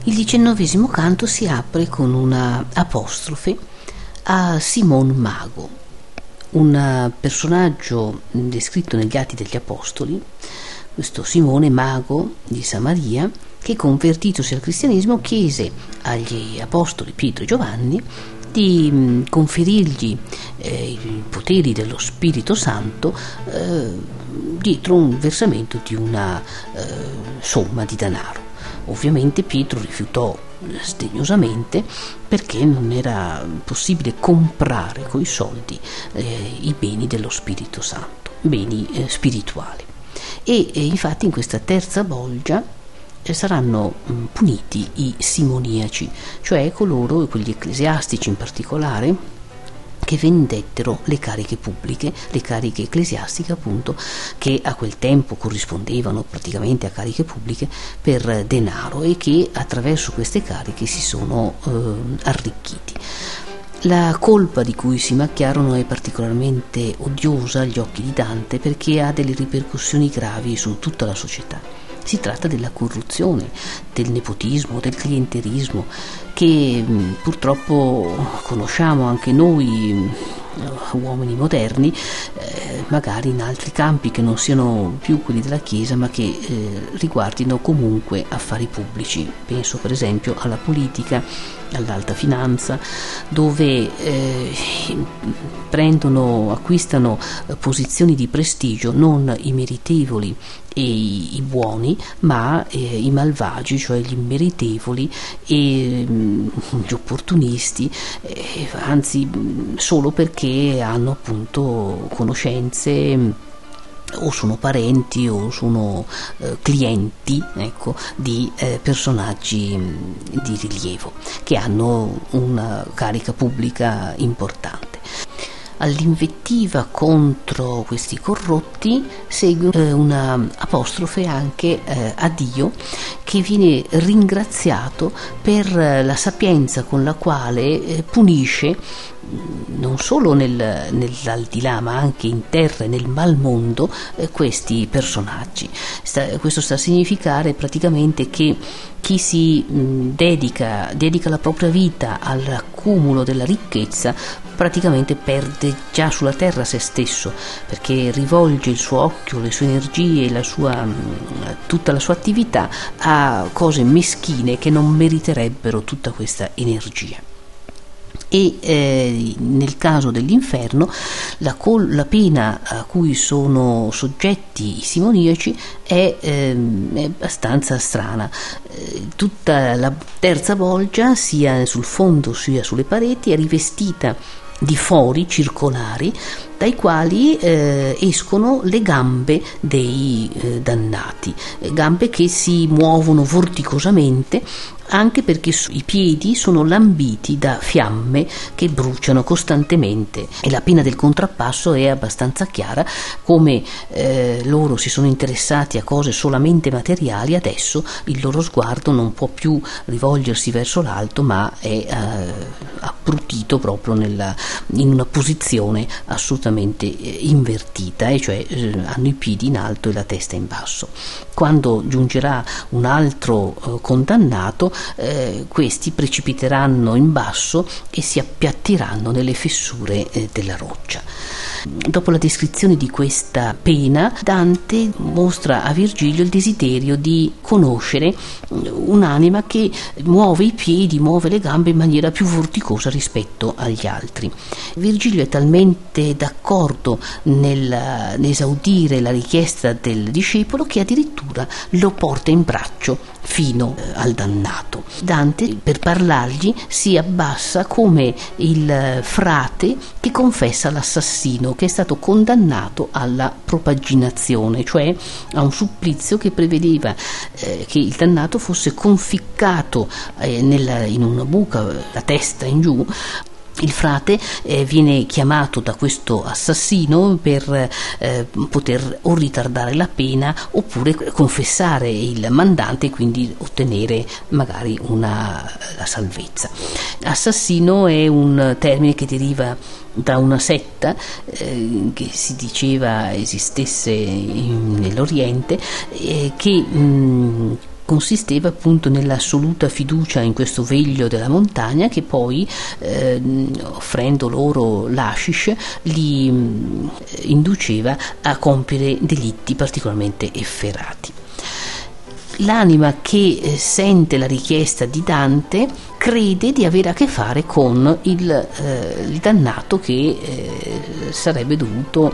Il 19° canto si apre con una apostrofe a Simon Mago, un personaggio descritto negli Atti degli Apostoli, questo Simone Mago di Samaria, che convertitosi al cristianesimo chiese agli apostoli Pietro e Giovanni di conferirgli i poteri dello Spirito Santo dietro un versamento di una somma di denaro. Ovviamente Pietro rifiutò sdegnosamente, perché non era possibile comprare coi soldi i beni dello Spirito Santo, beni spirituali. E infatti in questa terza bolgia saranno puniti i simoniaci, cioè coloro, quegli ecclesiastici in particolare, che vendettero le cariche pubbliche, le cariche ecclesiastiche appunto, che a quel tempo corrispondevano praticamente a cariche pubbliche, per denaro, e che attraverso queste cariche si sono arricchiti. La colpa di cui si macchiarono è particolarmente odiosa agli occhi di Dante, perché ha delle ripercussioni gravi su tutta la società. Si tratta della corruzione, del nepotismo, del clientelismo, che purtroppo conosciamo anche noi uomini moderni, magari in altri campi che non siano più quelli della Chiesa, ma che riguardino comunque affari pubblici. Penso per esempio alla politica, all'alta finanza, dove acquistano posizioni di prestigio non i meritevoli e i buoni, ma i malvagi, cioè gli immeritevoli e gli opportunisti, anzi solo perché hanno appunto conoscenze o sono parenti o sono clienti, ecco, di personaggi di rilievo che hanno una carica pubblica importante. All'invettiva contro questi corrotti segue una apostrofe anche a Dio, che viene ringraziato per la sapienza con la quale punisce non solo nell'aldilà ma anche in terra e nel malmondo questi personaggi. Questo sta a significare praticamente che chi si dedica la propria vita all'accumulo della ricchezza praticamente perde già sulla terra se stesso, perché rivolge il suo occhio, le sue energie, tutta la sua attività a cose meschine che non meriterebbero tutta questa energia. E nel caso dell'inferno la pena a cui sono soggetti i simoniaci è abbastanza strana. Tutta la terza bolgia, sia sul fondo sia sulle pareti, è rivestita di fori circolari dai quali escono le gambe dei dannati, gambe che si muovono vorticosamente, anche perché i piedi sono lambiti da fiamme che bruciano costantemente. E la pena del contrappasso è abbastanza chiara: come loro si sono interessati a cose solamente materiali, adesso il loro sguardo non può più rivolgersi verso l'alto, ma è apprutito proprio in una posizione assolutamente invertita, e cioè hanno i piedi in alto e la testa in basso. Quando giungerà un altro condannato, questi precipiteranno in basso e si appiattiranno nelle fessure della roccia. Dopo la descrizione di questa pena, Dante mostra a Virgilio il desiderio di conoscere un'anima che muove i piedi, muove le gambe in maniera più vorticosa rispetto agli altri. Virgilio è talmente d'accordo nell'esaudire la richiesta del discepolo che addirittura lo porta in braccio fino al dannato. Dante, per parlargli, si abbassa come il frate che confessa l'assassino, che è stato condannato alla propaginazione, cioè a un supplizio che prevedeva che il dannato fosse conficcato in una buca, la testa in giù. Il frate viene chiamato da questo assassino per poter o ritardare la pena oppure confessare il mandante e quindi ottenere magari la salvezza. Assassino è un termine che deriva da una setta che si diceva esistesse nell'Oriente, che consisteva appunto nell'assoluta fiducia in questo veglio della montagna che poi, offrendo loro l'hashish, li induceva a compiere delitti particolarmente efferati. L'anima che sente la richiesta di Dante crede di avere a che fare con il dannato che sarebbe dovuto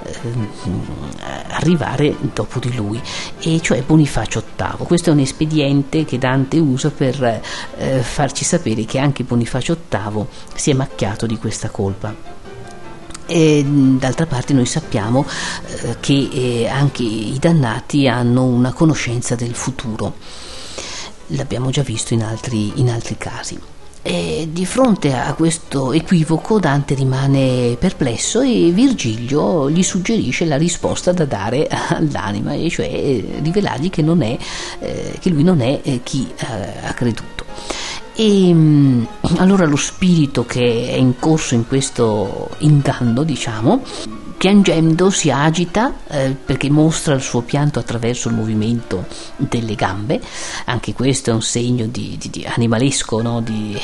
arrivare dopo di lui, e cioè Bonifacio VIII. Questo è un espediente che Dante usa per farci sapere che anche Bonifacio VIII si è macchiato di questa colpa. E d'altra parte noi sappiamo che anche i dannati hanno una conoscenza del futuro, l'abbiamo già visto in altri casi. E di fronte a questo equivoco Dante rimane perplesso e Virgilio gli suggerisce la risposta da dare all'anima, e cioè rivelargli che lui non è chi ha creduto. E allora lo spirito che è in corso in questo inganno, diciamo, piangendo si agita perché mostra il suo pianto attraverso il movimento delle gambe. Anche questo è un segno di animalesco, no? di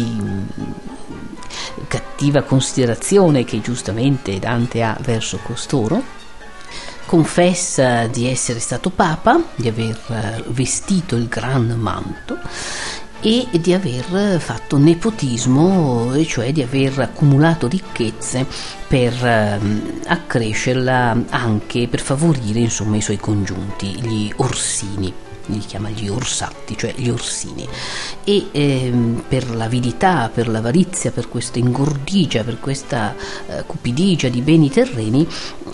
cattiva considerazione che giustamente Dante ha verso costoro. Confessa di essere stato papa, di aver vestito il gran manto e di aver fatto nepotismo, e cioè di aver accumulato ricchezze per accrescerla, anche per favorire insomma i suoi congiunti, gli Orsini. Li chiama gli Orsatti, cioè gli Orsini, e per l'avidità, per l'avarizia, per questa ingordigia, per questa cupidigia di beni terreni,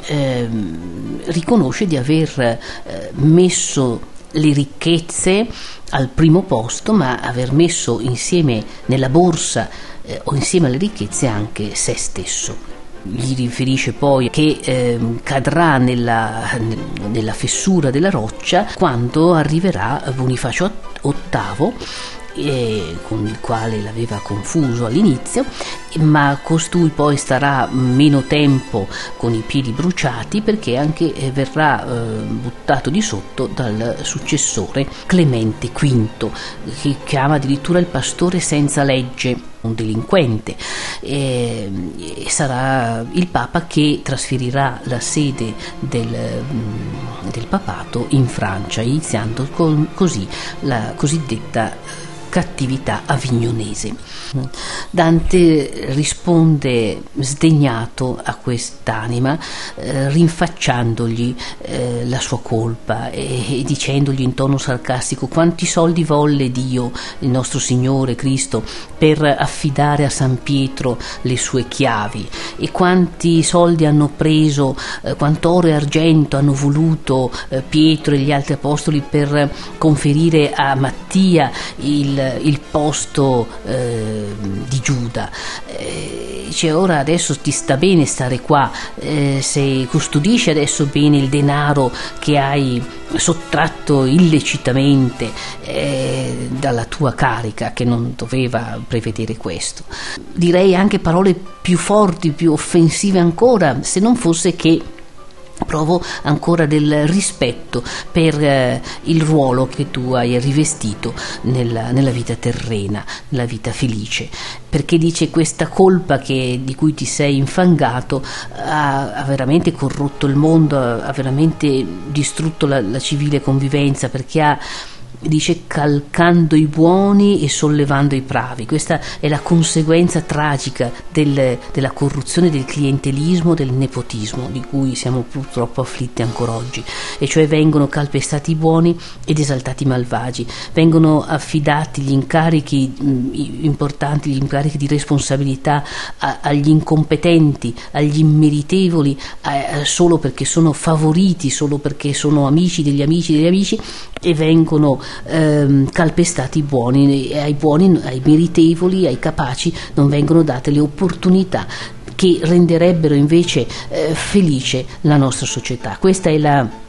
riconosce di aver messo le ricchezze al primo posto, ma aver messo insieme nella borsa o insieme alle ricchezze anche se stesso. Gli riferisce poi che cadrà nella fessura della roccia quando arriverà Bonifacio VIII, con il quale l'aveva confuso all'inizio, ma costui poi starà meno tempo con i piedi bruciati, perché anche verrà buttato di sotto dal successore Clemente V, che chiama addirittura il pastore senza legge, un delinquente, e sarà il Papa che trasferirà la sede del papato in Francia, iniziando così la cosiddetta cattività avignonese. Dante risponde sdegnato a quest'anima, rinfacciandogli la sua colpa e dicendogli in tono sarcastico: quanti soldi volle Dio, il nostro Signore Cristo, per affidare a San Pietro le sue chiavi, e quanti soldi hanno preso, quanto oro e argento hanno voluto Pietro e gli altri apostoli per conferire a Mattia il posto di Giuda. Cioè, ora adesso ti sta bene stare qua, se custodisci adesso bene il denaro che hai sottratto illecitamente dalla tua carica, che non doveva prevedere questo. Direi anche parole più forti, più offensive ancora, se non fosse che provo ancora del rispetto per il ruolo che tu hai rivestito nella vita terrena, nella vita felice, perché dice: questa colpa di cui ti sei infangato ha veramente corrotto il mondo, ha veramente distrutto la civile convivenza, perché dice calcando i buoni e sollevando i bravi. Questa è la conseguenza tragica della corruzione, del clientelismo, del nepotismo, di cui siamo purtroppo afflitti ancora oggi, e cioè vengono calpestati i buoni ed esaltati i malvagi, vengono affidati gli incarichi importanti, gli incarichi di responsabilità agli incompetenti, agli immeritevoli, solo perché sono favoriti, solo perché sono amici degli amici degli amici, e vengono calpestati i buoni, e ai buoni, ai meritevoli, ai capaci non vengono date le opportunità che renderebbero invece felice la nostra società. Questa è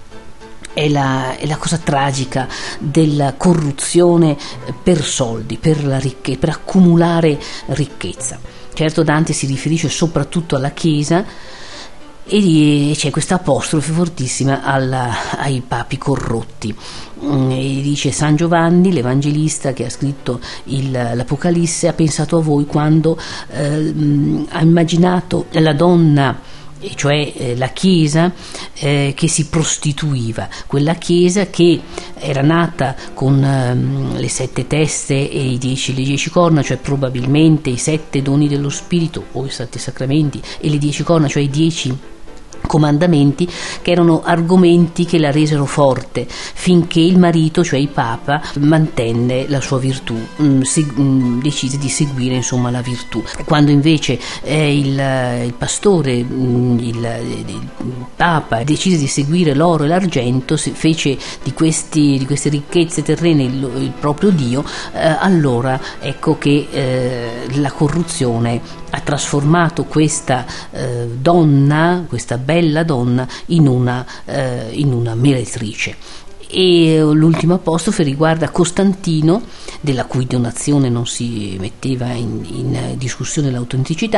la cosa tragica della corruzione per soldi, per la ricchezza, per accumulare ricchezza. Certo, Dante si riferisce soprattutto alla Chiesa, e c'è questa apostrofe fortissima ai papi corrotti. E dice: San Giovanni l'Evangelista, che ha scritto l'Apocalisse, ha pensato a voi quando ha immaginato la donna, e cioè la Chiesa che si prostituiva, quella Chiesa che era nata con le 7 teste e le 10 corna, cioè probabilmente i 7 doni dello Spirito o i 7 sacramenti, e le 10 corna, cioè i 10 comandamenti, che erano argomenti che la resero forte finché il marito, cioè il Papa, mantenne la sua virtù, decise di seguire insomma la virtù. Quando invece il pastore, il Papa, decise di seguire l'oro e l'argento, fece di queste ricchezze terrene il proprio Dio, allora ecco che la corruzione ha trasformato questa donna, questa bella donna, in una meretrice. E l'ultima apostrofe riguarda Costantino, della cui donazione non si metteva in discussione l'autenticità,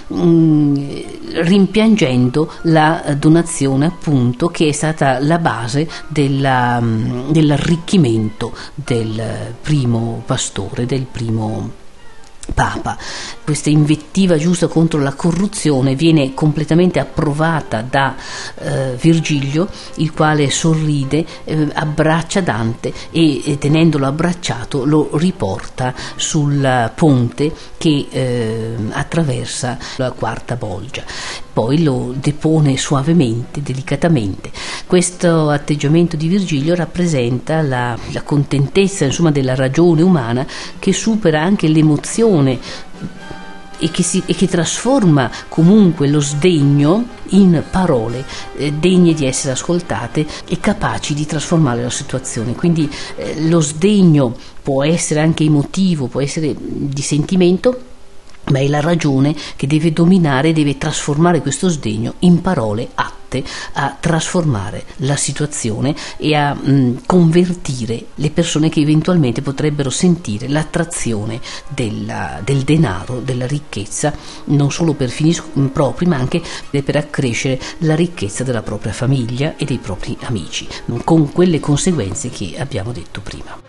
rimpiangendo la donazione, appunto, che è stata la base dell'arricchimento del primo pastore, del primo Papa. Questa invettiva giusta contro la corruzione viene completamente approvata da Virgilio, il quale sorride, abbraccia Dante e tenendolo abbracciato lo riporta sul ponte che attraversa la quarta bolgia. Poi lo depone suavemente, delicatamente. Questo atteggiamento di Virgilio rappresenta la contentezza, insomma, della ragione umana, che supera anche l'emozione e che trasforma comunque lo sdegno in parole degne di essere ascoltate e capaci di trasformare la situazione. Quindi lo sdegno può essere anche emotivo, può essere di sentimento, ma è la ragione che deve dominare, deve trasformare questo sdegno in parole atte a trasformare la situazione e a convertire le persone che eventualmente potrebbero sentire l'attrazione del denaro, della ricchezza, non solo per fini propri, ma anche per accrescere la ricchezza della propria famiglia e dei propri amici, con quelle conseguenze che abbiamo detto prima.